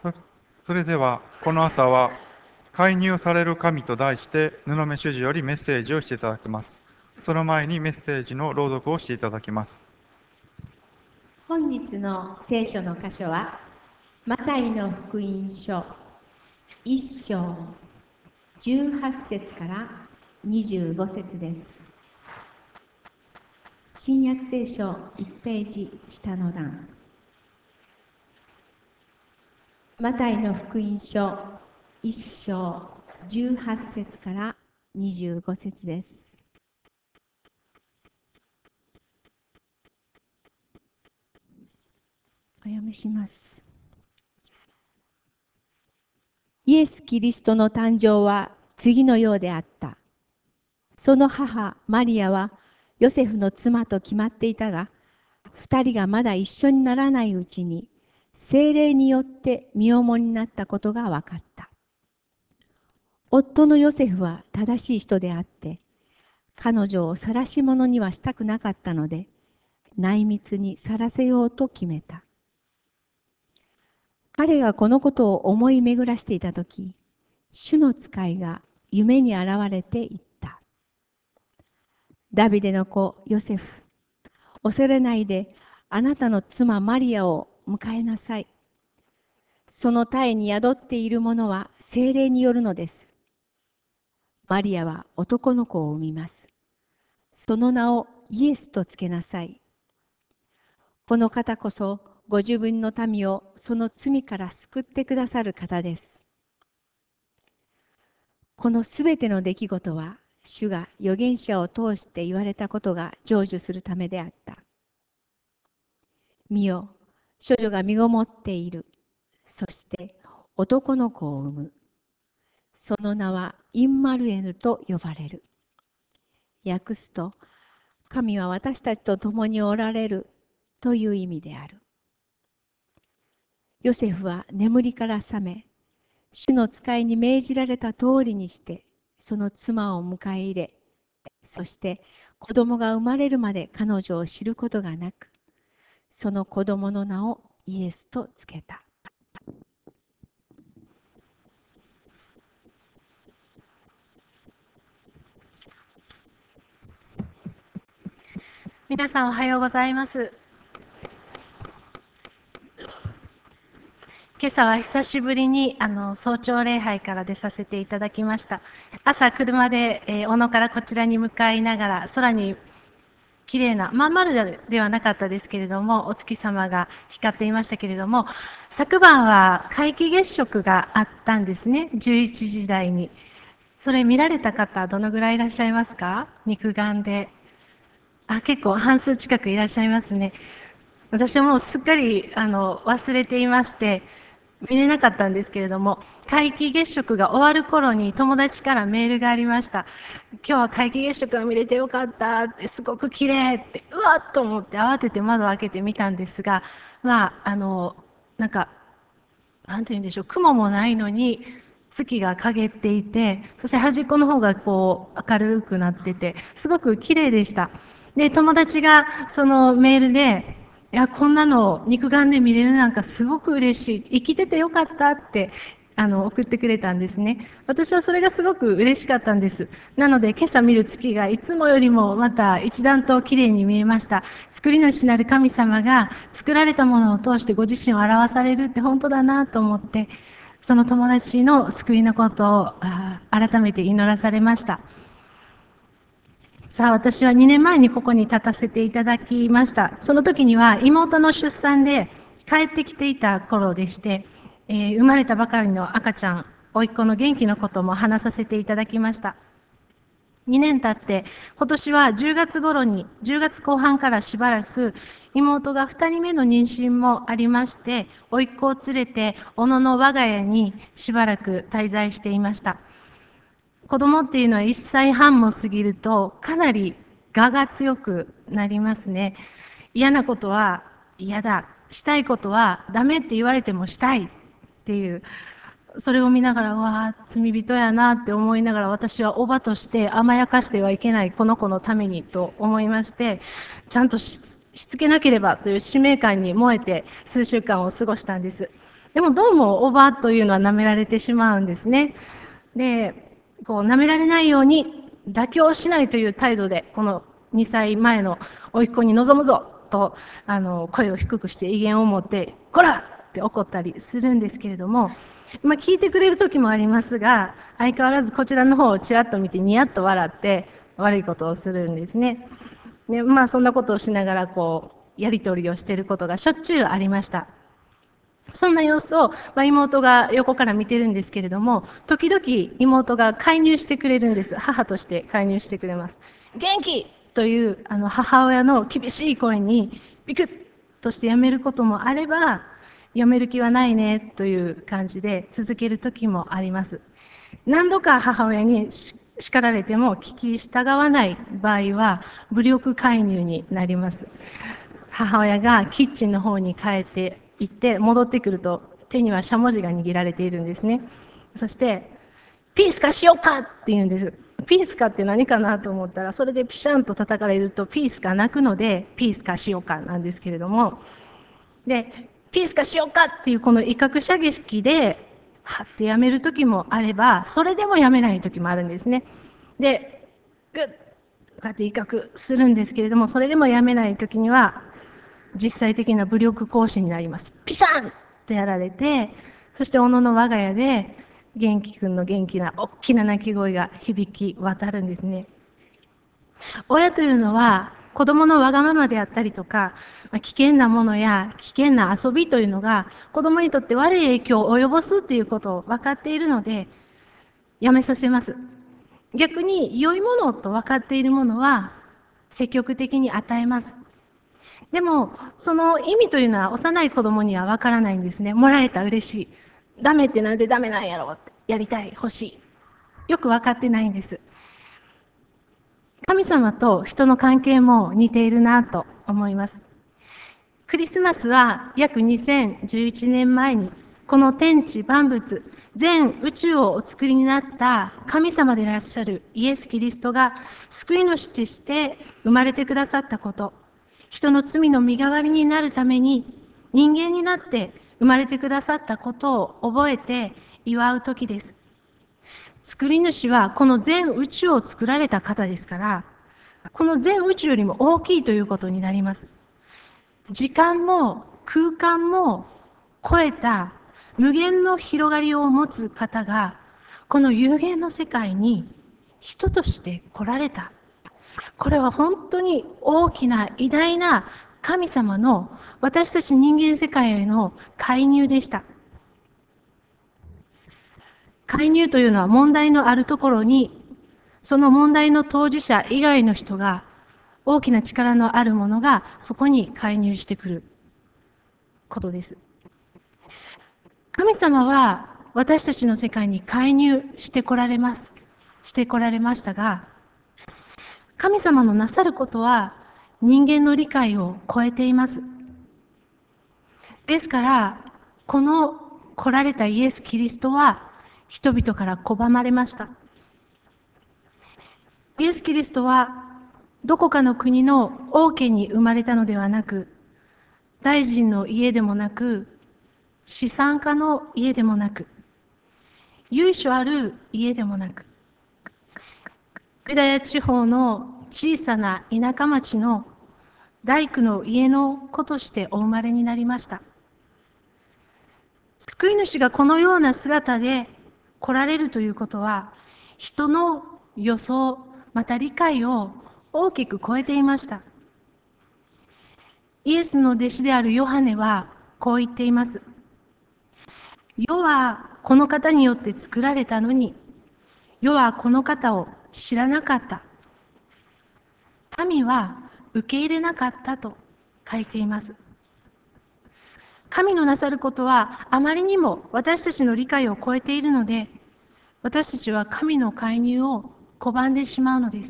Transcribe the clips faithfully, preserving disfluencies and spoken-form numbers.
そそれではこの朝は介入される神と題して布目主事よりメッセージをしていただきます。その前にメッセージの朗読をしていただきます。 本日の聖書の箇所はマタイの福音書いっ章じゅうはち節からにじゅうご節です。新約聖書いちページ下の段。マタイの福音書いっ章じゅうはち節からにじゅうご節です。お読みします。イエス・キリストの誕生は次のようであった。その母マリアはヨセフの妻と決まっていたが、二人がまだ一緒にならないうちに聖霊によって身重になったことが分かった。夫のヨセフは正しい人であって、彼女を晒し者にはしたくなかったので、内密にさらせようと決めた。彼がこのことを思い巡らしていたとき、主の使いが夢に現れて言った。ダビデの子ヨセフ、恐れないであなたの妻マリアを迎えなさい。その胎に宿っているものは聖霊によるのです。マリアは男の子を産みます。その名をイエスとつけなさい。この方こそご自分の民をその罪から救ってくださる方です。このすべての出来事は、主が預言者を通して言われたことが成就するためであった。見よ、処女が身ごもっている。そして男の子を産む。その名はインマルエルと呼ばれる。訳すと、神は私たちと共におられるという意味である。ヨセフは眠りから覚め、主の使いに命じられた通りにして、その妻を迎え入れ、そして子供が生まれるまで彼女を知ることがなく、その子供の名をイエスとつけた。 皆さんおはようございます。今朝は久しぶりにあの早朝礼拝から出させていただきました。朝車で、えー小野からこちらに向かいながら空に綺麗なまん丸ではなかったですけれどもお月様が光っていましたけれども、昨晩は皆既月食があったんですね。じゅういちじ台に。それ見られた方どのぐらいいらっしゃいますか？肉眼で。あ、結構半数近くいらっしゃいますね。私はもうすっかりあの忘れていまして見れなかったんですけれども、皆既月食が終わる頃に友達からメールがありました。今日は皆既月食が見れてよかったって、すごく綺麗って、うわっと思って慌てて窓を開けてみたんですが、まああのなんかなんて言うんでしょう、雲もないのに月が陰っていて、そして端っこの方がこう明るくなってて、すごく綺麗でした。で、友達がそのメールで、いや、こんなの肉眼で見れるなんかすごく嬉しい。生きててよかったってあの送ってくれたんですね。私はそれがすごく嬉しかったんです。なので今朝見る月がいつもよりもまた一段と綺麗に見えました。作り主なる神様が作られたものを通してご自身を表されるって本当だなと思って、その友達の救いのことを改めて祈らされました。さあ、私はにねんまえにここに立たせていただきました。その時には妹の出産で帰ってきていた頃でして、えー生まれたばかりの赤ちゃん、甥っ子の元気のことも話させていただきました。にねん経って、今年はじゅうがつ頃に、じゅうがつこう半からしばらく、妹がふたりめの妊娠もありまして、甥っ子を連れて、小野の我が家にしばらく滞在していました。子供っていうのはいっさいはんも過ぎると、かなり我が強くなりますね。嫌なことは嫌だ。したいことはダメって言われてもしたいっていう、それを見ながら、わあ、罪人やなって思いながら、私はおばとして甘やかしてはいけないこの子のためにと思いまして、ちゃんとししつけなければという使命感に燃えて数週間を過ごしたんです。 でもどうもおばというのは舐められてしまうんですね。で、こう舐められないように妥協しないという態度で、このにさいまえの甥っ子に臨むぞと、あの、声を低くして威厳を持って、こらって怒ったりするんですけれども、まあ聞いてくれる時もありますが、相変わらずこちらの方をちらっと見てニヤッと笑って悪いことをするんですね。で、まあそんなことをしながらこう、やりとりをしていることがしょっちゅうありました。そんな様子を、まあ、妹が横から見てるんですけれども、時々妹が介入してくれるんです。母として介入してくれます。元気というあの母親の厳しい声にビクッとしてやめることもあれば、やめる気はないねという感じで続ける時もあります。何度か母親に叱られても聞き従わない場合は武力介入になります。母親がキッチンの方に帰って行って戻ってくると手にはしゃもじが握られているんですね。そしてピースかしようかって言うんです。ピースかって何かなと思ったら、それでピシャンと叩かれるとピースか泣くのでピースかしようかなんですけれども、でピースかしようかっていうこの威嚇射撃ではってやめる時もあれば、それでもやめない時もあるんですね。でグッこうやって威嚇するんですけれども、それでもやめない時には実際的な武力行使になります。ピシャンってやられて、そしておのの我が家で元気くんの元気な大きな泣き声が響き渡るんですね。親というのは子供のわがままであったりとか、危険なものや危険な遊びというのが子供にとって悪い影響を及ぼすっていうことを分かっているのでやめさせます。逆に良いものと分かっているものは積極的に与えます。でもその意味というのは幼い子供には分からないんですね。もらえたら嬉しい。ダメってなんでダメなんやろうって、やりたい、欲しい。よく分かってないんです。神様と人の関係も似ているなと思います。クリスマスは約にせんじゅういちねんまえにこの天地万物、全宇宙をお作りになった神様でいらっしゃるイエス・キリストが救い主として生まれてくださったこと、人の罪の身代わりになるために人間になって生まれてくださったことを覚えて祝う時です。作り主はこの全宇宙を作られた方ですから、この全宇宙よりも大きいということになります。時間も空間も超えた無限の広がりを持つ方が、この有限の世界に人として来られた。これは本当に大きな偉大な神様の私たち人間世界への介入でした。介入というのは問題のあるところに、その問題の当事者以外の人が、大きな力のあるものがそこに介入してくることです。神様は私たちの世界に介入してこられます。してこられましたが、神様のなさることは人間の理解を超えています。ですから、この来られたイエス・キリストは人々から拒まれました。イエス・キリストはどこかの国の王家に生まれたのではなく、大臣の家でもなく、資産家の家でもなく、由緒ある家でもなく、ユダヤ地方の小さな田舎町の大工の家の子としてお生まれになりました。救い主がこのような姿で来られるということは、人の予想、また理解を大きく超えていました。イエスの弟子であるヨハネはこう言っています。世はこの方によって作られたのに、世はこの方を知らなかった。民は受け入れなかったと書いています。神のなさることはあまりにも私たちの理解を超えているので、私たちは神の介入を拒んでしまうのです。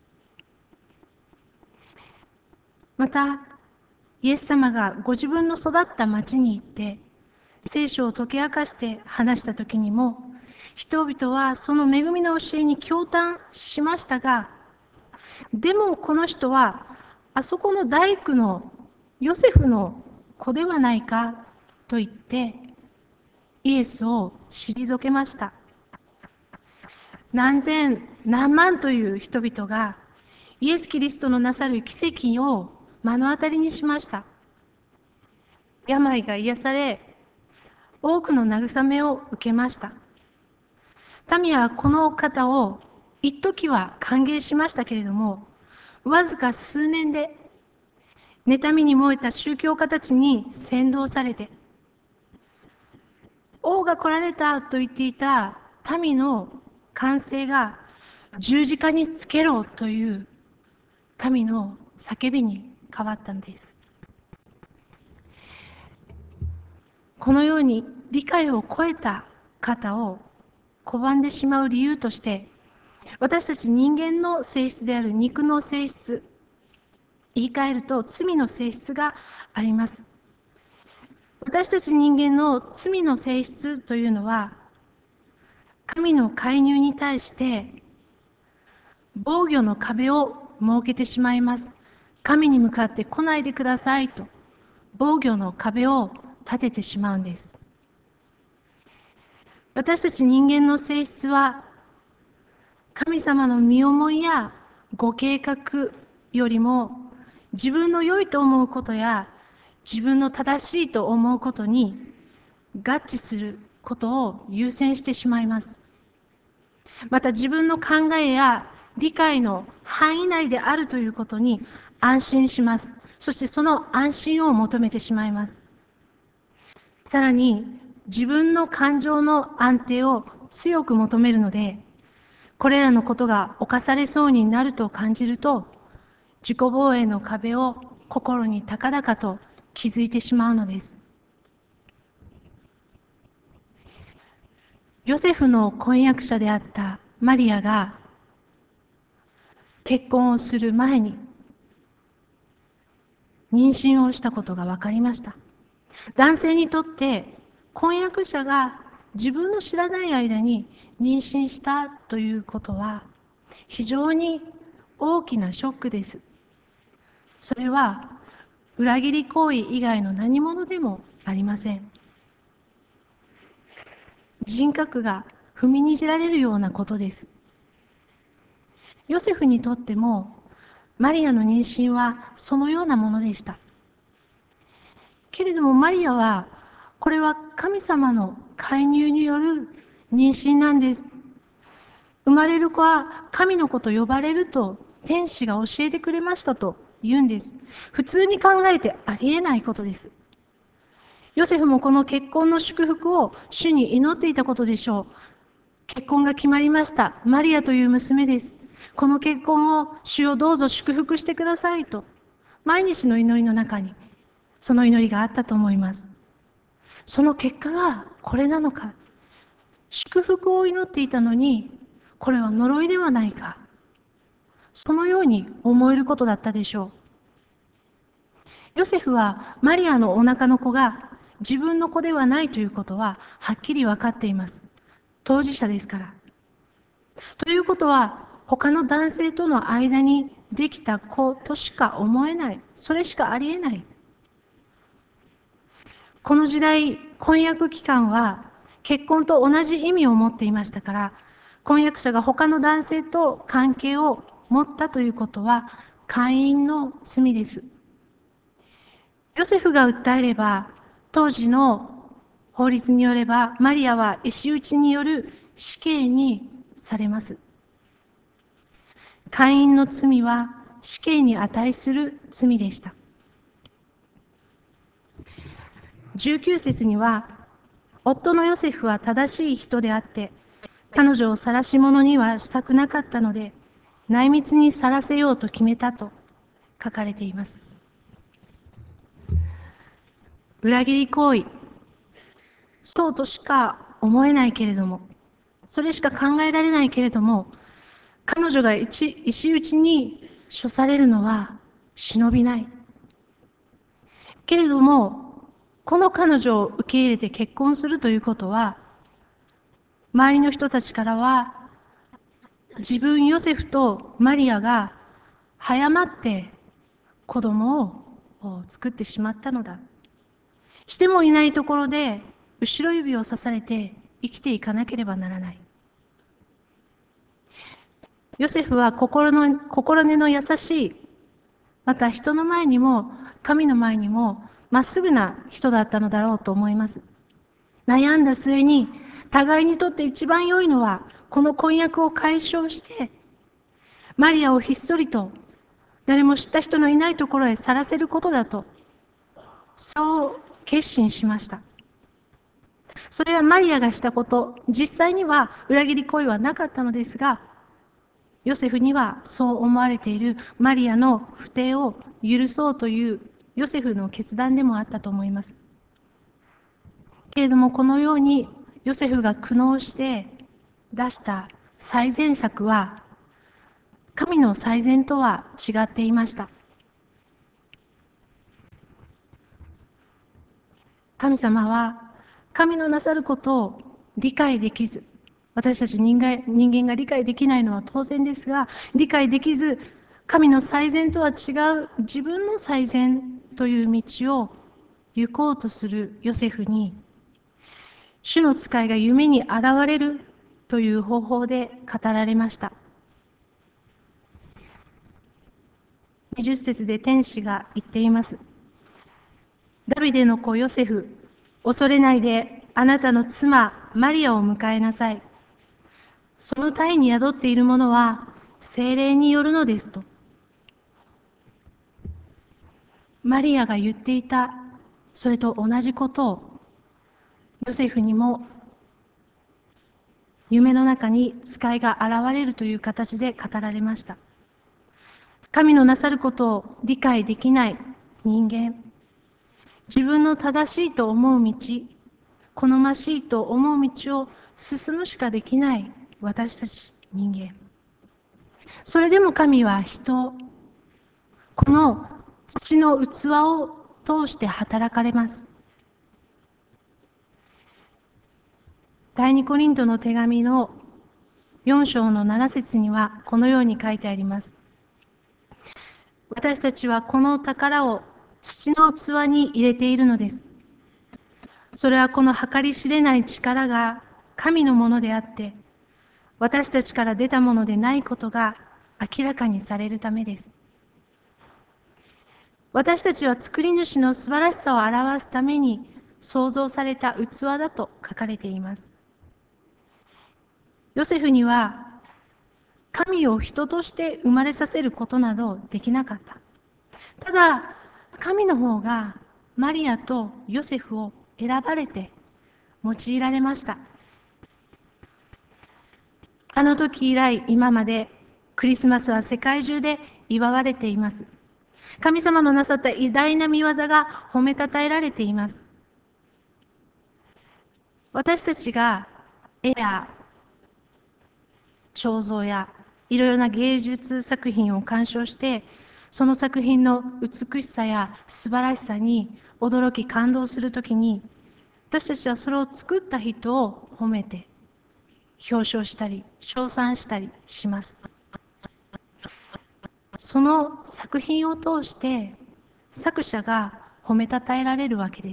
また、イエス様がご自分の育った町に行って、聖書を解き明かして話した時にも、人々はその恵みの教えに驚嘆しましたが、でもこの人はあそこの大工のヨセフの子ではないかと言ってイエスを退けました。何千何万という人々がイエス・キリストのなさる奇跡を目の当たりにしました。病が癒され、多くの慰めを受けました。民はこの方を一時は歓迎しましたけれども、わずか数年で妬みに燃えた宗教家たちに扇動されて、王が来られたと言っていた民の歓声が十字架につけろという民の叫びに変わったんです。このように理解を超えた方を拒んでしまう理由として、私たち人間の性質である肉の性質、言い換えると罪の性質があります。私たち人間の罪の性質というのは、神の介入に対して防御の壁を設けてしまいます。神に向かって来ないでくださいと防御の壁を立ててしまうんです。私たち人間の性質は、神様の身思いやご計画よりも自分の良いと思うことや自分の正しいと思うことに合致することを優先してしまいます。また自分の考えや理解の範囲内であるということに安心します。そしてその安心を求めてしまいます。さらに自分の感情の安定を強く求めるので、これらのことが犯されそうになると感じると、自己防衛の壁を心に高々と築いてしまうのです。ヨセフの婚約者であったマリアが結婚をする前に妊娠をしたことが分かりました。男性にとって婚約者が自分の知らない間に妊娠したということは非常に大きなショックです。それは裏切り行為以外の何者でもありません。人格が踏みにじられるようなことです。ヨセフにとってもマリアの妊娠はそのようなものでした。けれどもマリアは、これは神様の介入による妊娠なんです。生まれる子は神の子と呼ばれると天使が教えてくれましたと言うんです。普通に考えてありえないことです。ヨセフもこの結婚の祝福を主に祈っていたことでしょう。結婚が決まりました。マリアという娘です。この結婚を主をどうぞ祝福してくださいと、毎日の祈りの中にその祈りがあったと思います。その結果がこれなのか。祝福を祈っていたのに、これは呪いではないか。そのように思えることだったでしょう。ヨセフはマリアのお腹の子が自分の子ではないということははっきり分かっています。当事者ですから。ということは、他の男性との間にできた子としか思えない。それしかありえない。この時代、婚約期間は結婚と同じ意味を持っていましたから、婚約者が他の男性と関係を持ったということは、姦淫の罪です。ヨセフが訴えれば、当時の法律によれば、マリアは石打ちによる死刑にされます。姦淫の罪は死刑に値する罪でした。じゅうきゅう節には、夫のヨセフは正しい人であって、彼女を晒し者にはしたくなかったので、内密に晒せようと決めたと書かれています。裏切り行為、そうとしか思えないけれども、それしか考えられないけれども、彼女が石打ちに処されるのは忍びない。けれども、この彼女を受け入れて結婚するということは、周りの人たちからは、自分ヨセフとマリアが早まって子供を作ってしまったのだ。してもいないところで後ろ指を刺されて生きていかなければならない。ヨセフは心の、心根の優しい、また人の前にも神の前にもまっすぐな人だったのだろうと思います。悩んだ末に互いにとって一番良いのはこの婚約を解消してマリアをひっそりと誰も知った人のいないところへ去らせることだと、そう決心しました。それはマリアがしたこと、実際には裏切り行為はなかったのですが、ヨセフにはそう思われているマリアの不貞を許そうというヨセフの決断でもあったと思います。けれどもこのようにヨセフが苦悩して出した最善策は神の最善とは違っていました。神様は神のなさることを理解できず、私たち人間、人間が理解できないのは当然ですが、理解できず、神の最善とは違う自分の最善という道を行こうとするヨセフに、主の使いが夢に現れるという方法で語られました。にじゅっ節で天使が言っています。ダビデの子ヨセフ、恐れないであなたの妻マリアを迎えなさい。その胎に宿っているものは聖霊によるのですと。マリアが言っていた、それと同じことをヨセフにも夢の中に使いが現れるという形で語られました。神のなさることを理解できない人間、自分の正しいと思う道、好ましいと思う道を進むしかできない私たち人間。それでも神は人、この土の器を通して働かれます。第二コリントの手紙のよん章のなな節にはこのように書いてあります。私たちはこの宝を土の器に入れているのです。それはこの計り知れない力が神のものであって、私たちから出たものでないことが明らかにされるためです。私たちは作り主の素晴らしさを表すために創造された器だと書かれています。ヨセフには神を人として生まれさせることなどできなかった。ただ、神の方がマリアとヨセフを選ばれて用いられました。あの時以来今までクリスマスは世界中で祝われています。神様のなさった偉大な御業が褒めたたえられています。私たちが絵や肖像やいろいろな芸術作品を鑑賞して、その作品の美しさや素晴らしさに驚き感動するときに、私たちはそれを作った人を褒めて表彰したり称賛したりします。その作品を通して作者が褒めたたえられるわけです。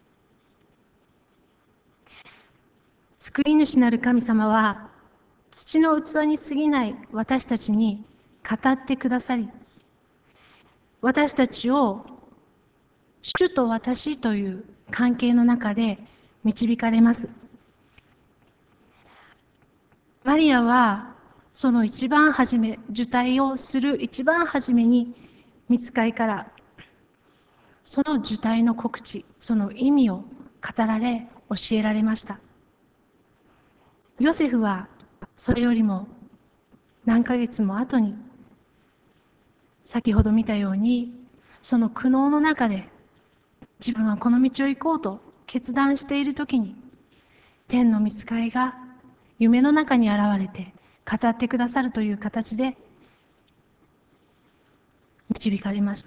作り主なる神様は土の器に過ぎない私たちに語ってくださり、私たちを主と私という関係の中で導かれます。マリアはその一番初め、受胎をする一番初めに御使いからその受胎の告知、その意味を語られ、教えられました。ヨセフはそれよりも何ヶ月も後に、先ほど見たように、その苦悩の中で自分はこの道を行こうと決断しているときに、天の御使いが夢の中に現れて語ってくださるという形で導かれました。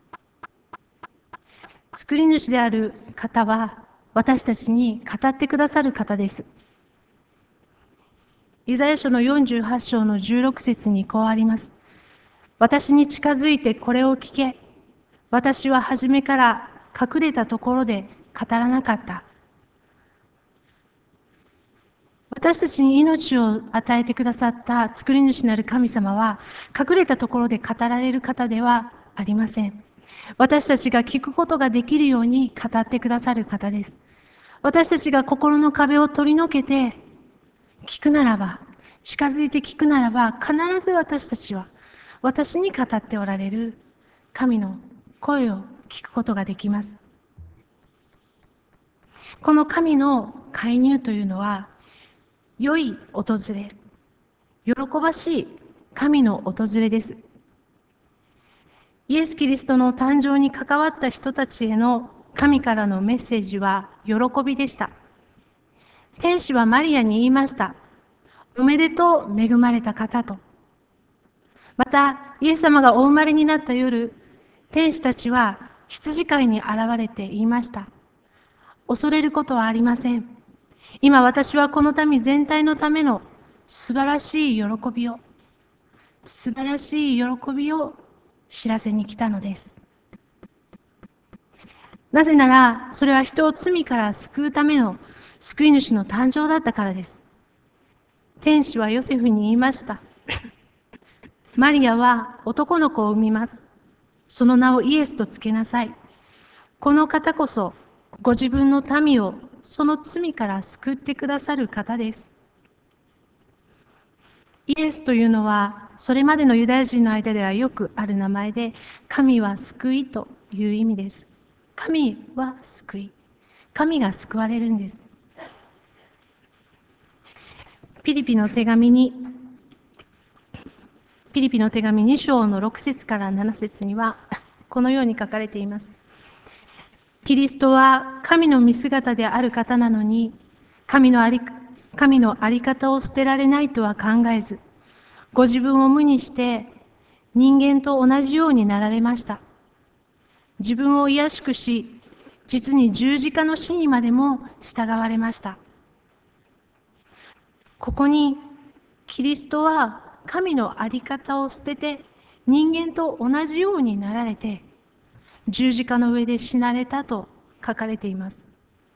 作り主である方は私たちに語ってくださる方です。イザヤ書のよんじゅうはち章のじゅうろく節にこうあります。私に近づいてこれを聞け。私は初めから隠れたところで語らなかった。 私たちに命を与えてくださった作り主なる神様は、隠れたところで語られる方ではありません。私たちが聞くことができるように語ってくださる方です。私たちが心の壁を取り除けて聞くならば、近づいて聞くならば、必ず私たちは私に語っておられる神の声を聞くことができます。この神の介入というのは、良い訪れ、喜ばしい神の訪れです。イエス・キリストの誕生に関わった人たちへの神からのメッセージは喜びでした。天使はマリアに言いました。おめでとう、恵まれた方と。また、イエス様がお生まれになった夜、天使たちは羊飼いに現れて言いました。恐れることはありません。今私はこの民全体のための素晴らしい喜びを、素晴らしい喜びを知らせに来たのです。なぜなら、それは人を罪から救うための救い主の誕生だったからです。天使はヨセフに言いました。マリアは男の子を産みます。その名をイエスとつけなさい。この方こそ、ご自分の民をその罪から救ってくださる方です。イエスというのは、それまでのユダヤ人の間ではよくある名前で、神は救いという意味です。神は救い。神が救われるんです。ピリピの手紙に、ピリピの手紙に章のろく節からなな節には、このように書かれています。キリストは神の見姿である方なのに、神のあり、神のあり方を捨てられないとは考えず、ご自分を無にして人間と同じようになられました。自分を卑しくし、実に十字架の死にまでも従われました。ここにキリストは神のあり方を捨てて人間と同じようになられて十字架の上で死なれたと書かれています。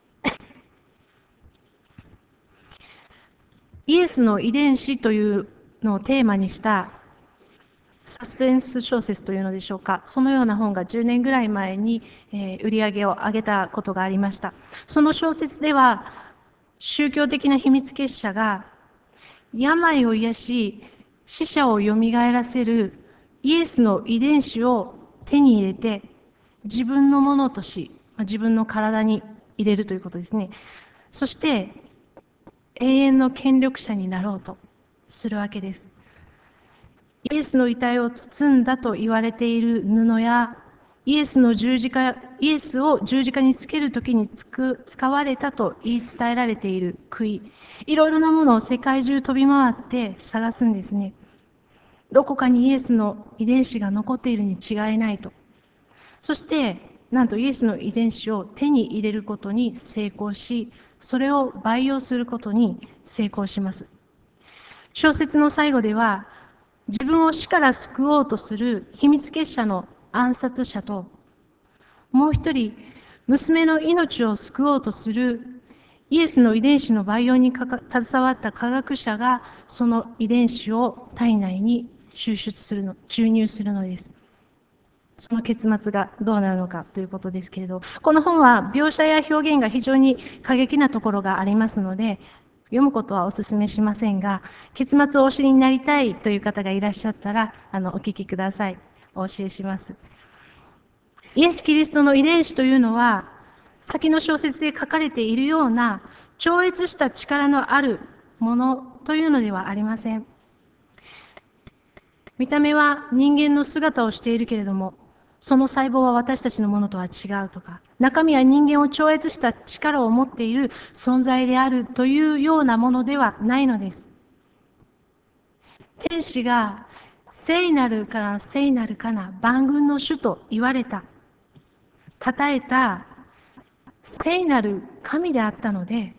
イエスの遺伝子というのをテーマにしたサスペンス小説というのでしょうか、そのような本がじゅうねんぐらい前に、えー売り上げを上げたことがありました。その小説では宗教的な秘密結社が病を癒し死者をよみがえらせるイエスの遺伝子を手に入れて自分のものとし、自分の体に入れるということですね。そして永遠の権力者になろうとするわけです。イエスの遺体を包んだと言われている布や、イエスの十字架、イエスを十字架につけるときにつく使われたと言い伝えられている杭、いろいろなものを世界中飛び回って探すんですね。どこかにイエスの遺伝子が残っているに違いないと。そして、なんとイエスの遺伝子を手に入れることに成功し、それを培養することに成功します。小説の最後では、自分を死から救おうとする秘密結社の暗殺者と、もう一人、娘の命を救おうとするイエスの遺伝子の培養にかか携わった科学者が、その遺伝子を体内に抽出するの、注入するのです。その結末がどうなるのかということですけれど、この本は描写や表現が非常に過激なところがありますので、読むことはお勧めしませんが、結末をお知りになりたいという方がいらっしゃったら、あの、お聞きください。お教えします。イエス・キリストの遺伝子というのは、先の小説で書かれているような超越した力のあるものというのではありません。見た目は人間の姿をしているけれども、その細胞は私たちのものとは違うとか、中身は人間を超越した力を持っている存在であるというようなものではないのです。天使が聖なるから聖なるかな万軍の主と言われた、称えた聖なる神であったので、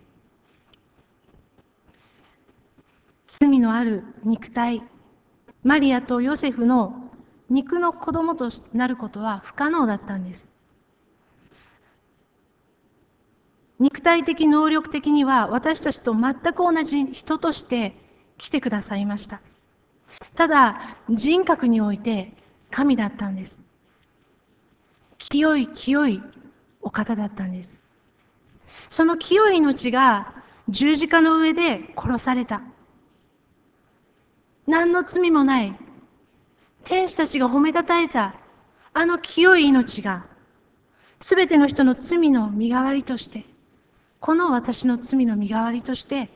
罪のある肉体、マリアとヨセフの肉の子供となることは不可能だったんです。 肉体的能力的には私たちと全く同じ人として来てくださいました。ただ人格において神だったんです。清い清いお方だったんです。その清い命が十字架の上で殺された。何の罪もない天使たちが褒めたたえたあの清い命がすべての人の罪の身代わりとして、この私の罪の身代わりとして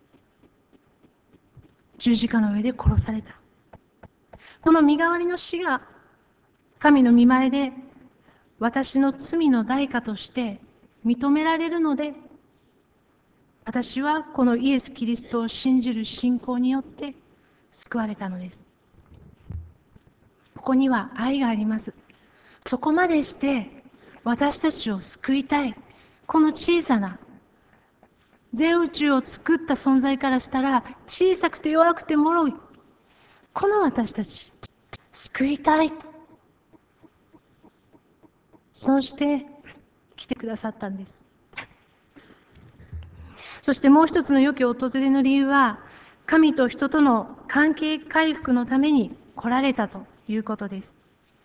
十字架の上で殺された。この身代わりの死が神の御前で私の罪の代価として認められるので、私はこのイエス・キリストを信じる信仰によって救われたのです。ここには愛があります。そこまでして私たちを救いたい。この小さな全宇宙を作った存在からしたら小さくて弱くて脆いこの私たち救いたい。そうして来てくださったんです。そしてもう一つの良き訪れの理由は、神と人との関係回復のために来られたということです。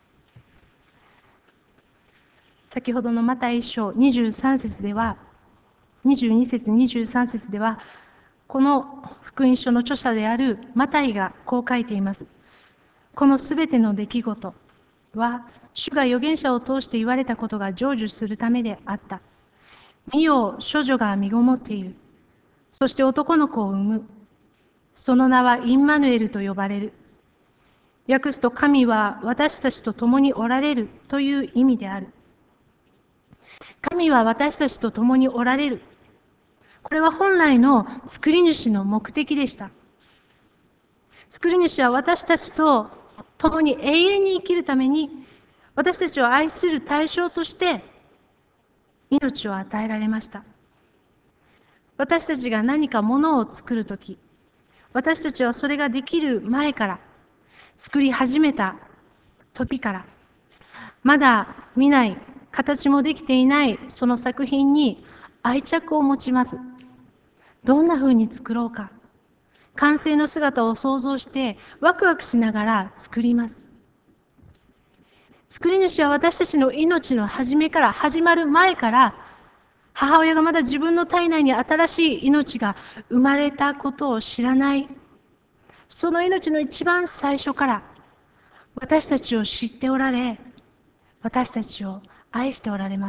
先ほどのマタイ一章にじゅうさん節では、にじゅうに節にじゅうさん節では、この福音書の著者であるマタイがこう書いています。このすべての出来事は、主が預言者を通して言われたことが成就するためであった。見よ、処女が身ごもっている。そして男の子を産む。その名はインマヌエルと呼ばれる。訳すと、神は私たちと共におられるという意味である。神は私たちと共におられる。これは本来の作り主の目的でした。作り主は私たちと共に永遠に生きるために、私たちを愛する対象として命を与えられました。私たちが何かものを作るとき、私たちはそれができる前から、作り始めた時から、まだ見ない、形もできていないその作品に愛着を持ちます。どんな風に作ろうか。完成の姿を想像してワクワクしながら作ります。作り主は私たちの命の始めから、始まる前から、母親がまだ自分の体内に新しい命が生まれたことを知らない、その命の一番最初から私たちを知っておられ、私たちを愛しておられます。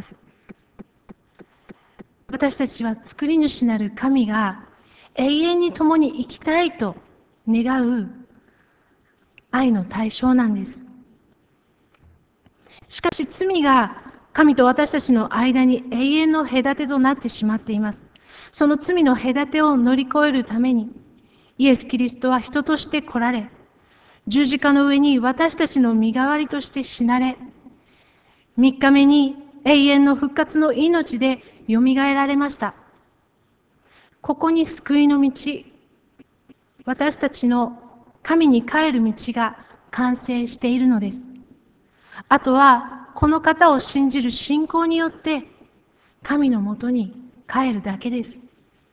私たちは作り主なる神が永遠に共に生きたいと願う愛の対象なんです。しかし罪が神と私たちの間に永遠の隔てとなってしまっています。その罪の隔てを乗り越えるために、イエス・キリストは人として来られ、十字架の上に私たちの身代わりとして死なれ、三日目に永遠の復活の命でよみがえられました。ここに救いの道、私たちの神に帰る道が完成しているのです。あとはこの方を信じる信仰によって神のもとに帰るだけです。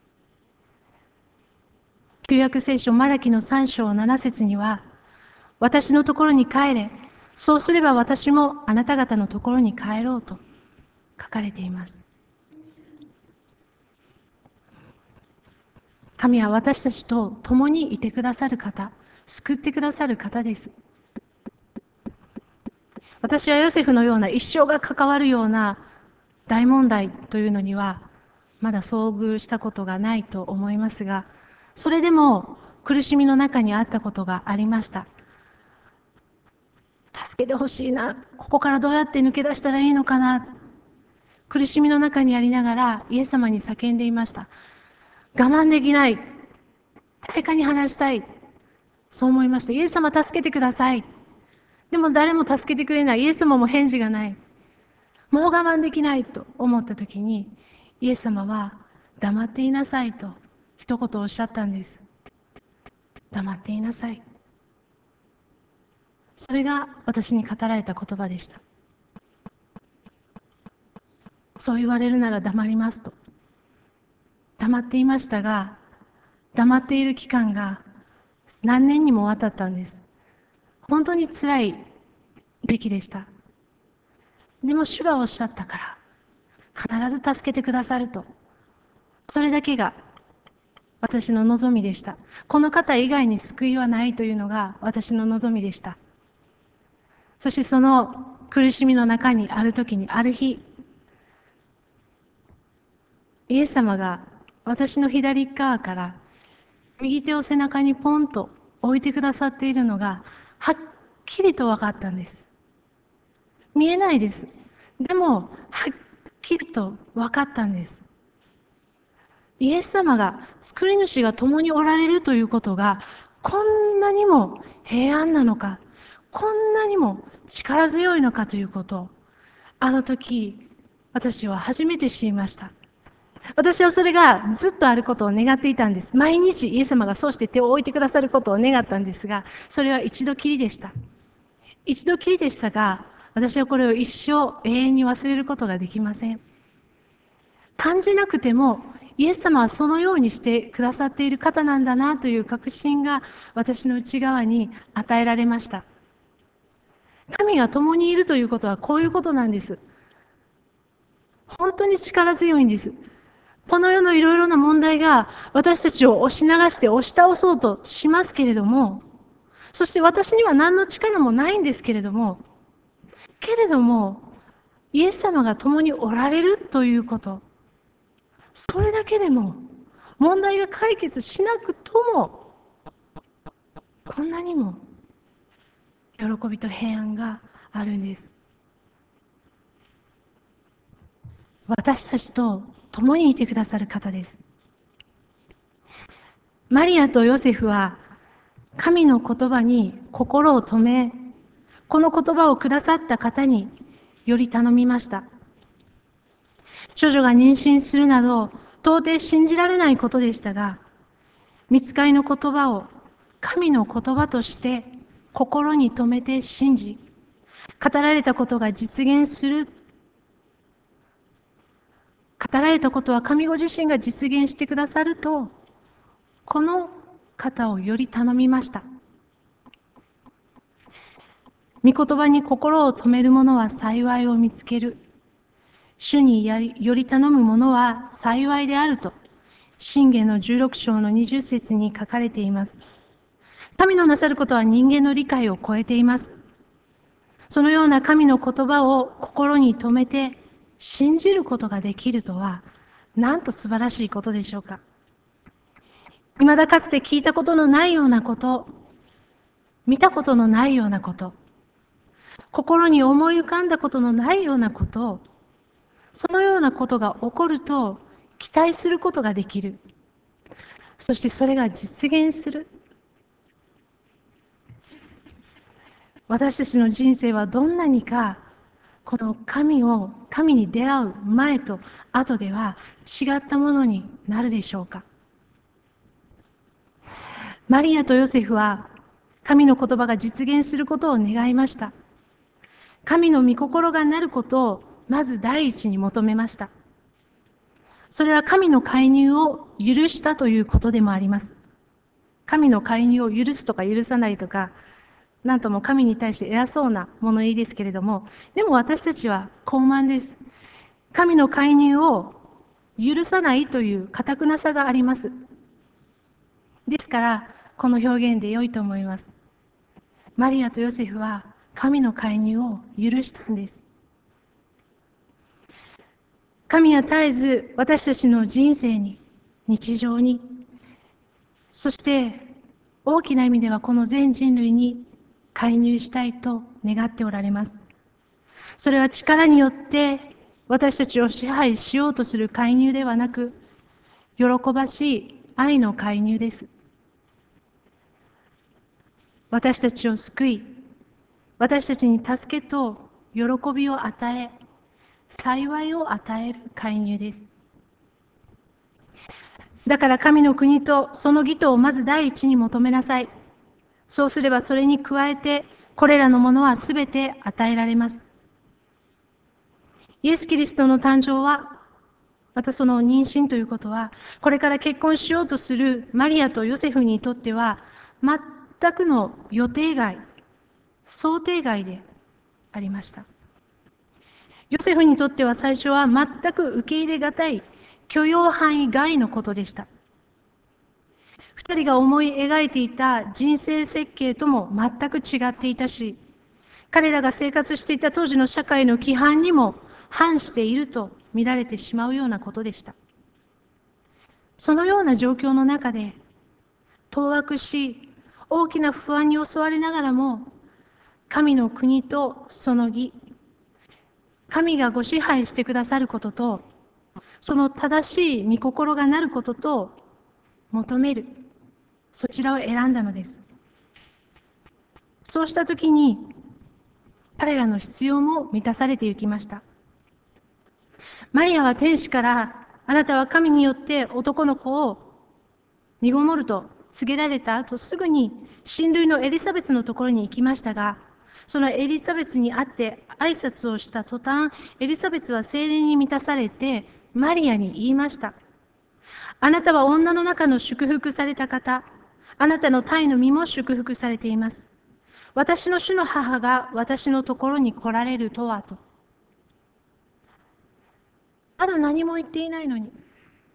旧約聖書マラキのさん章なな節には、私のところに帰れ、そうすれば私もあなた方のところに帰ろうと書かれています。神は私たちと共にいてくださる方、救ってくださる方です。私はヨセフのような一生が関わるような大問題というのにはまだ遭遇したことがないと思いますが、それでも苦しみの中にあったことがありました。助けてほしいな、ここからどうやって抜け出したらいいのかな、苦しみの中にありながらイエス様に叫んでいました。我慢できない、誰かに話したい、そう思いました。イエス様助けてください。でも誰も助けてくれない、イエス様も返事がない、もう我慢できないと思った時に、イエス様は黙っていなさいと一言おっしゃったんです。黙っていなさい。それが私に語られた言葉でした。そう言われるなら黙りますと。 黙っていましたが、黙っている期間が何年にもわたったんです。本当に辛い時期でした。でも主がおっしゃったから、必ず助けてくださると。それだけが私の望みでした。この方以外に救いはないというのが私の望みでした。そしてその苦しみの中にある時に、ある日、イエス様が私の左側から右手を背中にポンと置いてくださっているのがはっきりと分かったんです。見えないです。でもはっきりと分かったんです。イエス様が、作り主が共におられるということがこんなにも平安なのか、こんなにも力強いのかということを、あの時私は初めて知りました。私はそれがずっとあることを願っていたんです。毎日イエス様がそうして手を置いてくださることを願ったんですが、それは一度きりでした。一度きりでしたが、私はこれを一生永遠に忘れることができません。感じなくても、イエス様はそのようにしてくださっている方なんだなという確信が私の内側に与えられました。神が共にいるということはこういうことなんです。本当に力強いんです。この世のいろいろな問題が私たちを押し流して押し倒そうとしますけれども、そして私には何の力もないんですけれども、けれども、イエス様が共におられるということ、それだけでも問題が解決しなくとも、こんなにも喜びと平安があるんです。私たちと共にいてくださる方です。マリアとヨセフは神の言葉に心を留め、この言葉をくださった方により頼みました。少女が妊娠するなど到底信じられないことでしたが、御使いの言葉を神の言葉として心に留めて信じ、語られたことが実現する、語られたことは神ご自身が実現してくださると、この方をより頼みました。御言葉に心を留める者は幸いを見つける。主にやりより頼む者は幸いであると、箴言のじゅうろく章のにじゅう節に書かれています。神のなさることは人間の理解を超えています。そのような神の言葉を心に留めて信じることができるとは、なんと素晴らしいことでしょうか。未だかつて聞いたことのないようなこと、見たことのないようなこと、心に思い浮かんだことのないようなことを、そのようなことが起こると期待することができる。そしてそれが実現する。私たちの人生はどんなにか、この神を、神に出会う前と後では違ったものになるでしょうか。マリアとヨセフは神の言葉が実現することを願いました。神の御心がなることをまず第一に求めました。それは神の介入を許したということでもあります。神の介入を許すとか許さないとか、なんとも神に対して偉そうな物言いですけれども、でも私たちは傲慢です。神の介入を許さないという堅くなさがあります。ですから、この表現で良いと思います。マリアとヨセフは神の介入を許したんです。神は絶えず私たちの人生に、日常に、そして大きな意味ではこの全人類に介入したいと願っておられます。それは力によって私たちを支配しようとする介入ではなく、喜ばしい愛の介入です。私たちを救い、私たちに助けと喜びを与え、幸いを与える介入です。だから神の国とその義とをまず第一に求めなさい。そうすればそれに加えて、これらのものはすべて与えられます。イエス・キリストの誕生は、 またその妊娠ということは、これから結婚しようとするマリアとヨセフにとっては、全くの予定外、想定外でありました。ヨセフにとっては最初は全く受け入れがたい許容範囲外のことでした。二人が思い描いていた人生設計とも全く違っていたし、彼らが生活していた当時の社会の規範にも反していると見られてしまうようなことでした。そのような状況の中で、当惑し、大きな不安に襲われながらも、神の国とその義、神がご支配してくださることと、その正しい御心がなることと求める、そちらを選んだのです。そうしたときに、彼らの必要も満たされていきました。マリアは天使から、あなたは神によって男の子を身ごもると告げられた後、すぐに親類のエリザベスのところに行きましたが、そのエリザベスに会って挨拶をした途端、エリザベスは聖霊に満たされて、マリアに言いました。あなたは女の中の祝福された方、あなたの胎の身も祝福されています。私の主の母が私のところに来られるとはと。まだ何も言っていないのに、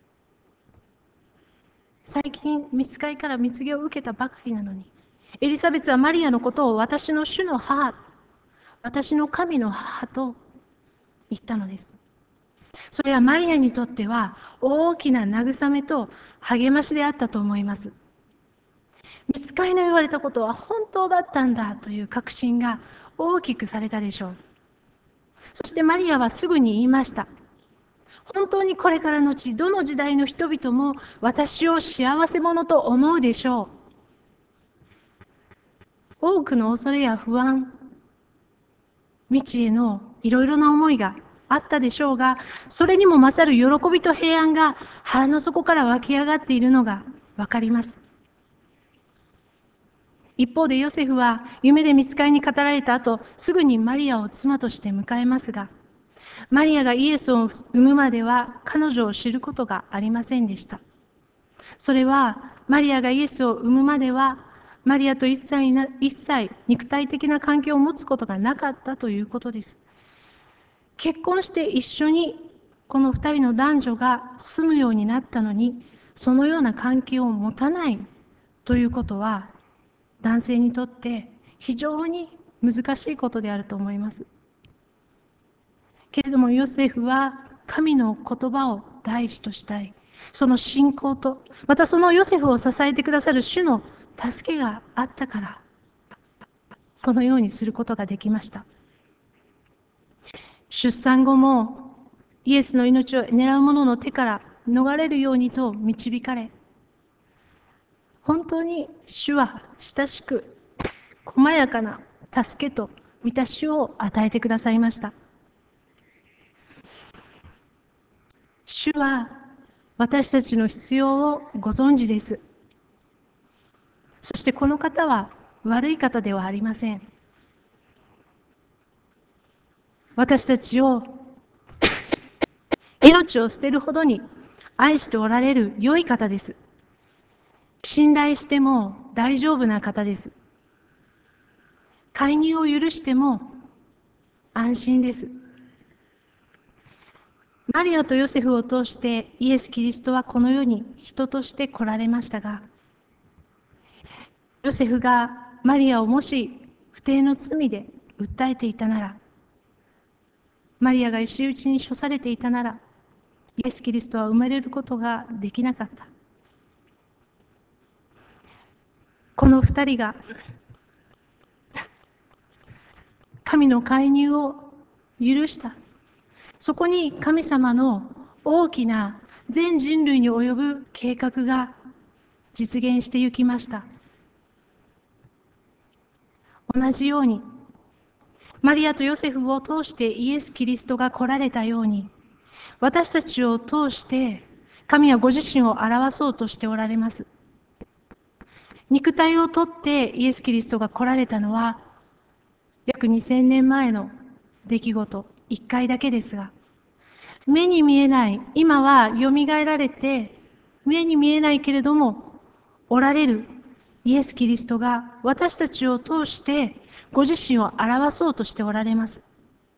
最近御使いから蜜毛を受けたばかりなのに、エリザベスはマリアのことを私の主の母、私の神の母と言ったのです。それはマリアにとっては大きな慰めと励ましであったと思います。御使いの言われたことは本当だったんだという確信が大きくされたでしょう。そしてマリアはすぐに言いました。本当にこれからのち、どの時代の人々も私を幸せ者と思うでしょう。多くの恐れや不安、未知へのいろいろな思いがあったでしょうが、それにも勝る喜びと平安が腹の底から湧き上がっているのがわかります。一方でヨセフは夢で御使いに語られた後、すぐにマリアを妻として迎えますが、マリアがイエスを産むまでは彼女を知ることがありませんでした。それはマリアがイエスを産むまではマリアと一切な一切肉体的な関係を持つことがなかったということです。結婚して一緒にこの二人の男女が住むようになったのに、そのような関係を持たないということは男性にとって非常に難しいことであると思います。けれどもヨセフは神の言葉を第一としたい。その信仰と、またそのヨセフを支えてくださる主の助けがあったから、このようにすることができました。出産後もイエスの命を狙う者の手から逃れるようにと導かれ、本当に主は親しく細やかな助けと満たしを与えてくださいました。主は私たちの必要をご存知です。そしてこの方は悪い方ではありません。私たちを命を捨てるほどに愛しておられる良い方です。信頼しても大丈夫な方です。介入を許しても安心です。マリアとヨセフを通してイエス・キリストはこの世に人として来られましたが、ヨセフがマリアをもし不貞の罪で訴えていたなら、マリアが石打ちに処されていたなら、イエス・キリストは生まれることができなかった。この二人が神の介入を許した。そこに神様の大きな全人類に及ぶ計画が実現してゆきました。同じように、マリアとヨセフを通してイエス・キリストが来られたように、私たちを通して神はご自身を表そうとしておられます。肉体をとってイエス・キリストが来られたのは約にせんねんまえの出来事いっかいだけですが、 目に見えない、今はよみがえられて、目に見えないけれども、おられるイエス・キリストが私たちを通してご自身を表そうとしておられます。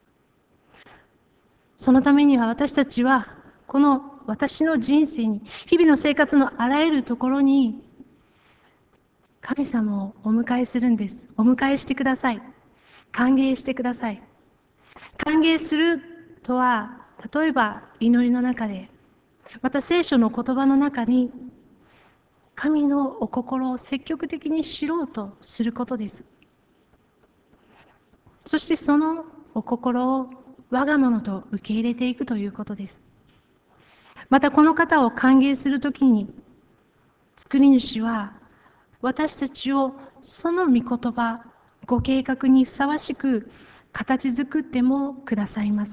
そのためには私たちは、この私の人生に、日々の生活のあらゆるところに、神様をお迎えするんです。お迎えしてください。歓迎してください。歓迎するとは、例えば祈りの中で、また聖書の言葉の中に、神のお心を積極的に知ろうとすることです。そしてそのお心を我が物と受け入れていくということです。またこの方を歓迎するときに、作り主は私たちをその御言葉、ご計画にふさわしく形作ってもくださいます。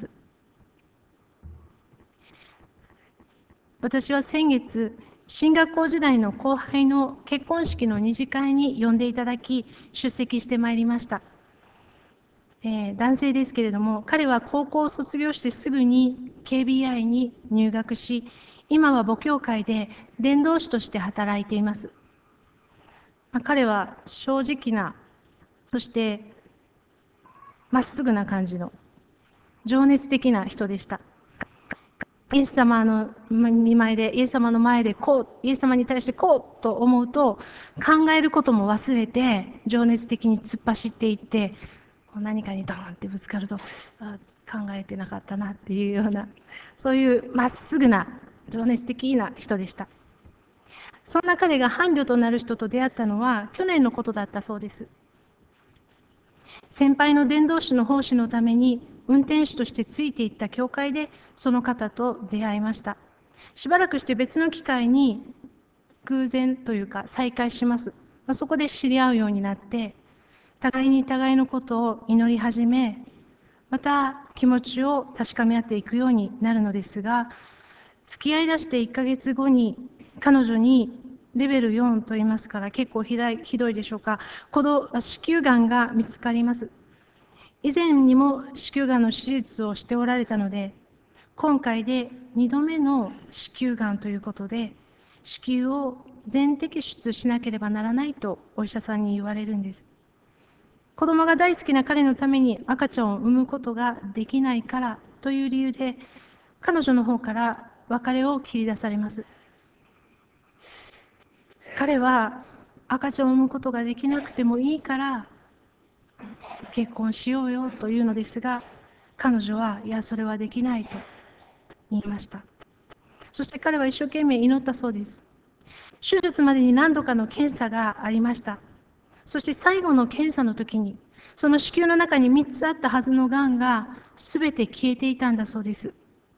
私は先月、進学校時代の後輩の結婚式の二次会に呼んでいただき、出席してまいりました。えー男性ですけれども、彼は高校を卒業してすぐに ケービーアイ に入学し、今は母教会で伝道師として働いています。まあ彼は正直な、そしてまっすぐな感じの情熱的な人でした。イエス様の見前で、イエス様の前でこう、イエス様に対してこうと思うと、考えることも忘れて、情熱的に突っ走っていって、何かにドーンってぶつかると、あ、考えてなかったなっていうような、そういうまっすぐな、情熱的な人でした。そんな彼が伴侶となる人と出会ったのは、去年のことだったそうです。先輩の伝道師の奉仕のために運転手としてついていった教会でその方と出会いました。しばらくして別の機会に偶然というか再会します。まあ、そこで知り合うようになって、互いに互いのことを祈り始め、また気持ちを確かめ合っていくようになるのですが、付き合いだしていっかげつごに彼女にレベルよんと言いますから結構ひどいひどいでしょうか、子宮がんが見つかります。以前にも子宮がんの手術をしておられたので、今回でにどめの子宮がんということで、子宮を全摘出しなければならないとお医者さんに言われるんです。子供が大好きな彼のために赤ちゃんを産むことができないからという理由で、彼女の方から別れを切り出されます。彼は赤ちゃんを産むことができなくてもいいから結婚しようよというのですが、彼女はいや、それはできないと言いました。そして彼は一生懸命祈ったそうです。手術までに何度かの検査がありました。そして最後の検査の時に、その子宮の中にみっつあったはずのがんが全て消えていたんだそうです。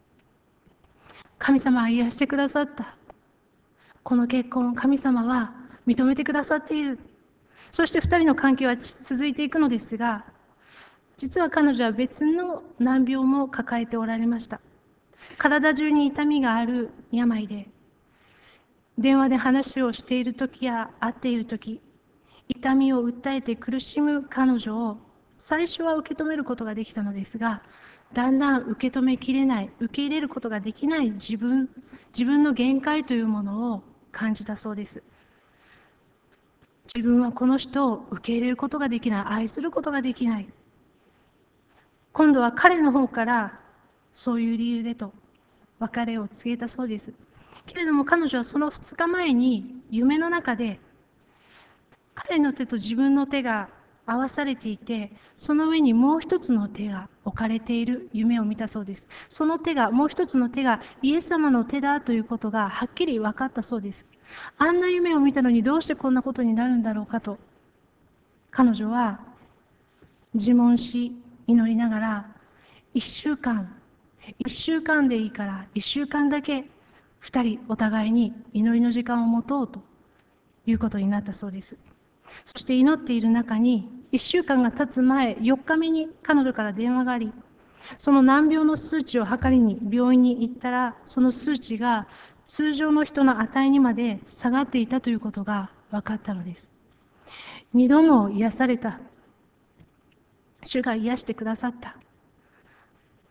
神様は癒してくださった。この結婚、神様は認めてくださっている。そして二人の関係は続いていくのですが、実は彼女は別の難病も抱えておられました。体中に痛みがある病で、電話で話をしている時や会っている時、痛みを訴えて苦しむ彼女を最初は受け止めることができたのですが、だんだん受け止めきれない、受け入れることができない自分、自分の限界というものを感じたそうです。自分はこの人を受け入れることができない、愛することができない。今度は彼の方からそういう理由でと別れを告げたそうです。けれども彼女はそのふつかまえに夢の中で彼の手と自分の手が合わされていて、その上にもう一つの手が置かれている夢を見たそうです。その手が、もう一つの手がイエス様の手だということがはっきり分かったそうです。あんな夢を見たのにどうしてこんなことになるんだろうかと、彼女は自問し祈りながら、一週間、一週間でいいから一週間だけ二人お互いに祈りの時間を持とうということになったそうです。そして祈っている中に、いっしゅうかんが経つ前、よっかめに彼女から電話があり、その難病の数値を測りに病院に行ったら、その数値が通常の人の値にまで下がっていたということが分かったのです。二度も癒された。主が癒してくださった。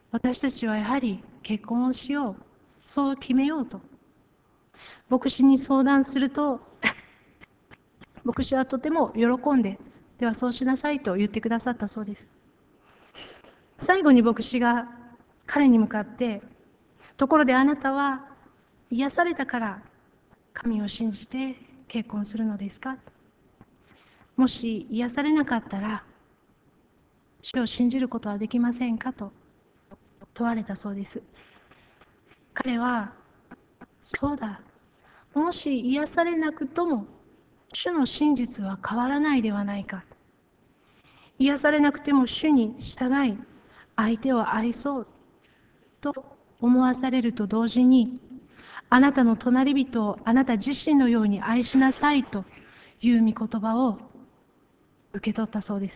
私たちはやはり結婚をしよう、そう決めようと牧師に相談すると、牧師はとても喜んで、ではそうしなさいと言ってくださったそうです。最後に牧師が彼に向かって、ところであなたは癒されたから神を信じて結婚するのですか？もし癒されなかったら主を信じることはできませんかと問われたそうです。彼は、そうだ、もし癒されなくとも主の真実は変わらないではないか。癒されなくても主に従い相手を愛そうと思わされると同時に、あなたの隣人をあなた自身のように愛しなさいという御言葉を受け取ったそうです。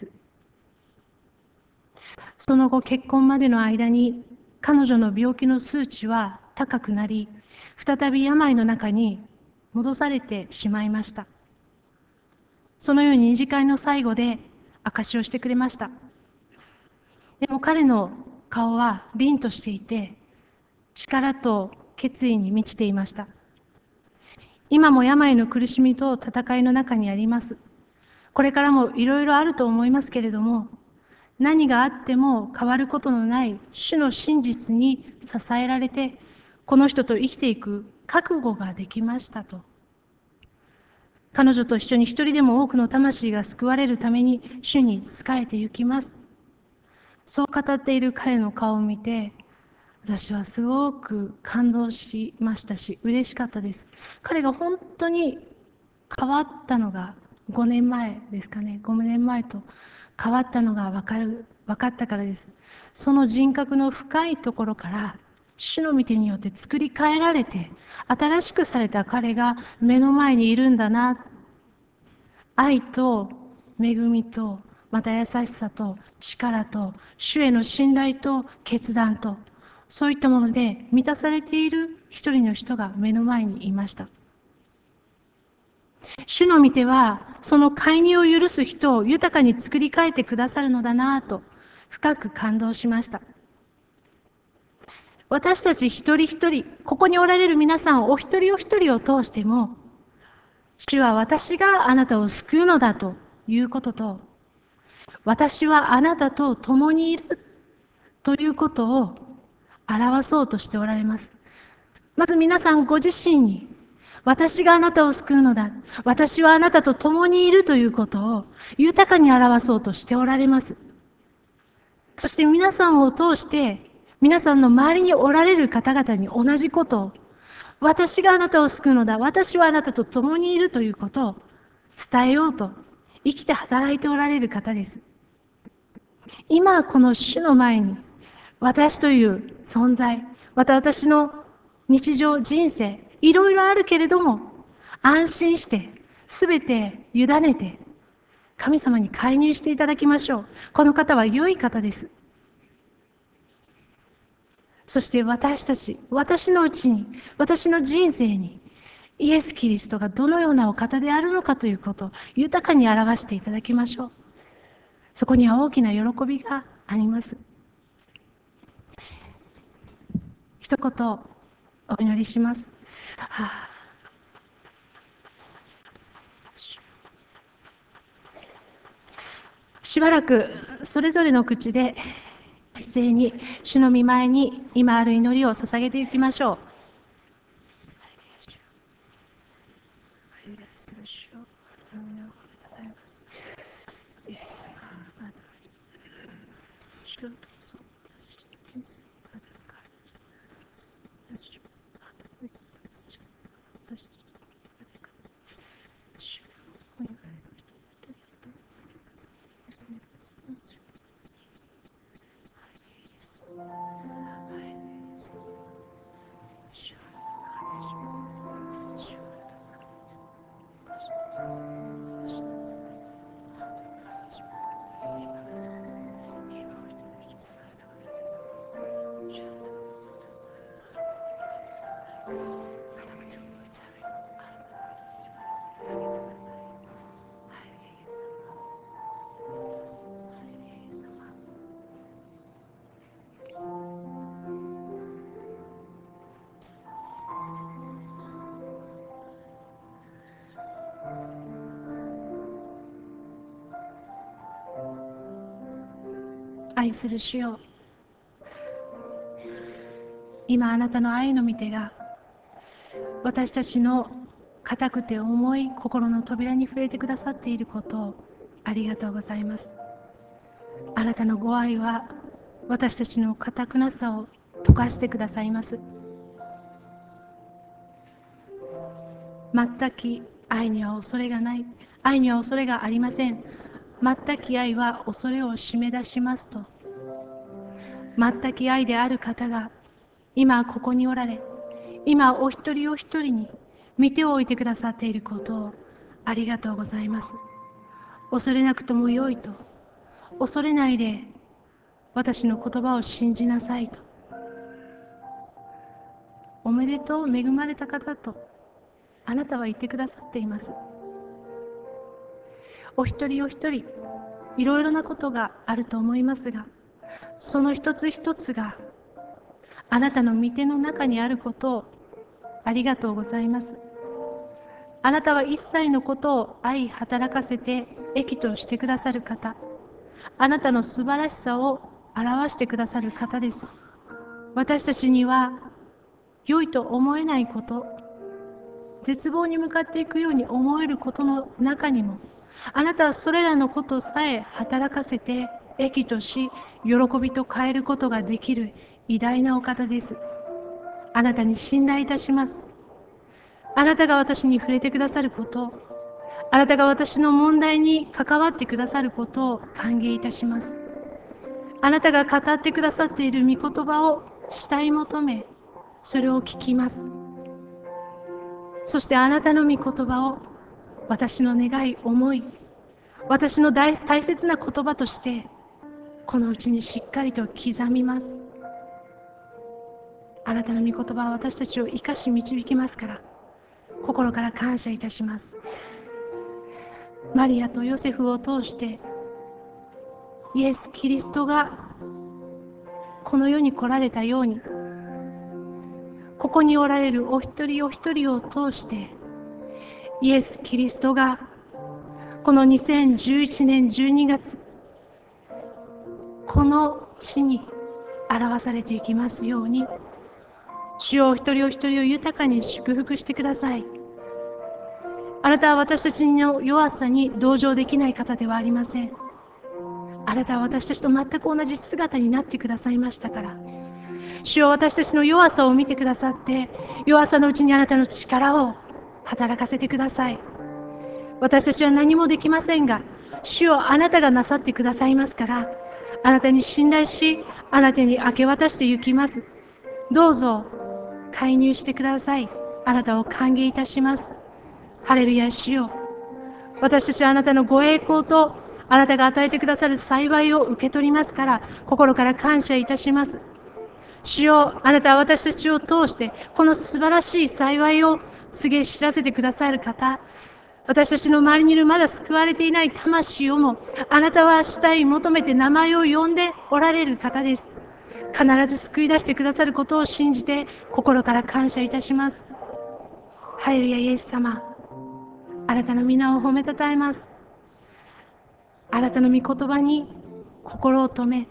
その後、結婚までの間に彼女の病気の数値は高くなり、再び病の中に戻されてしまいました。そのように二次会の最後で証しをしてくれました。でも彼の顔は凛としていて、力と決意に満ちていました。今も病の苦しみと戦いの中にあります。これからもいろいろあると思いますけれども、何があっても変わることのない主の真実に支えられて、この人と生きていく覚悟ができましたと。彼女と一緒に一人でも多くの魂が救われるために主に仕えて行きます。そう語っている彼の顔を見て、私はすごく感動しましたし、嬉しかったです。彼が本当に変わったのがごねんまえですかね。ごねんまえと変わったのが分かる、分かったからです。その人格の深いところから、主の御手によって作り変えられて、新しくされた彼が目の前にいるんだな。愛と恵みと、また優しさと力と、主への信頼と決断と、そういったもので満たされている一人の人が目の前にいました。主の御手は、その介入を許す人を豊かに作り変えてくださるのだなぁと、深く感動しました。私たち一人一人、ここにおられる皆さんお一人お一人を通しても、主は私があなたを救うのだということと、私はあなたと共にいるということを表そうとしておられます。まず皆さんご自身に、私があなたを救うのだ、私はあなたと共にいるということを豊かに表そうとしておられます。そして皆さんを通して、皆さんの周りにおられる方々に同じことを、私があなたを救うのだ、私はあなたと共にいるということを伝えようと生きて働いておられる方です。今この主の前に、私という存在、また私の日常人生、いろいろあるけれども、安心してすべて委ねて神様に介入していただきましょう。この方は良い方です。そして私たち、私のうちに、私の人生に、イエス・キリストがどのようなお方であるのかということを豊かに表していただきましょう。そこには大きな喜びがあります。一言お祈りします。はあ、しばらくそれぞれの口で一斉に主の御前に今ある祈りを捧げていきましょう。 愛する主よ、今あなたの愛の御手が私たちの固くて重い心の扉に触れてくださっていることをありがとうございます。あなたのご愛は私たちの固くなさを溶かしてくださいます。全き愛には恐れがない。愛には恐れがありません。全き愛は恐れを締め出しますと、全き愛である方が今ここにおられ、今お一人お一人に御手を置いてくださっていることをありがとうございます。恐れなくともよいと、恐れないで私の言葉を信じなさいと、おめでとう、恵まれた方とあなたは言ってくださっています。お一人お一人いろいろなことがあると思いますが、その一つ一つがあなたの御手の中にあることをありがとうございます。あなたは一切のことを愛働かせて益としてくださる方、あなたの素晴らしさを表してくださる方です。私たちには良いと思えないこと、絶望に向かっていくように思えることの中にも、あなたはそれらのことさえ働かせて益とし、喜びと変えることができる偉大なお方です。あなたに信頼いたします。あなたが私に触れてくださること、あなたが私の問題に関わってくださることを歓迎いたします。あなたが語ってくださっている御言葉を慕い求め、それを聞きます。そしてあなたの御言葉を私の願い、思い、私の大大切な言葉としてこのうちにしっかりと刻みます。あなたの御言葉は私たちを生かし導きますから、心から感謝いたします。マリアとヨセフを通してイエス・キリストがこの世に来られたように、ここにおられるお一人お一人を通してイエス・キリストがこのにせんじゅういちねんじゅうにがつ、この地に表されていきますように、主よ、お一人お一人を豊かに祝福してください。あなたは私たちの弱さに同情できない方ではありません。あなたは私たちと全く同じ姿になってくださいましたから、主よ、私たちの弱さを見てくださって、弱さのうちにあなたの力を働かせてください。私たちは何もできませんが、主よ、あなたがなさってくださいますから、あなたに信頼し、あなたに明け渡して行きます。どうぞ介入してください。あなたを歓迎いたします。ハレルヤ、主よ、私たちはあなたのご栄光とあなたが与えてくださる幸いを受け取りますから、心から感謝いたします。主よ、あなたは私たちを通してこの素晴らしい幸いを告げ知らせてくださる方、私たちの周りにいるまだ救われていない魂をもあなたは慕い求めて名前を呼んでおられる方です。必ず救い出してくださることを信じて心から感謝いたします。ハレルヤ、イエス様、あなたの皆を褒めたたえます。あなたの御言葉に心を止め、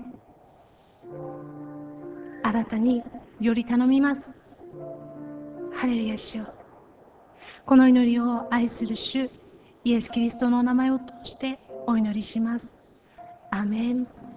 あなたにより頼みます。ハレルヤ、主よ、この祈りを愛する主イエス・キリストのお名前を通してお祈りします。アーメン。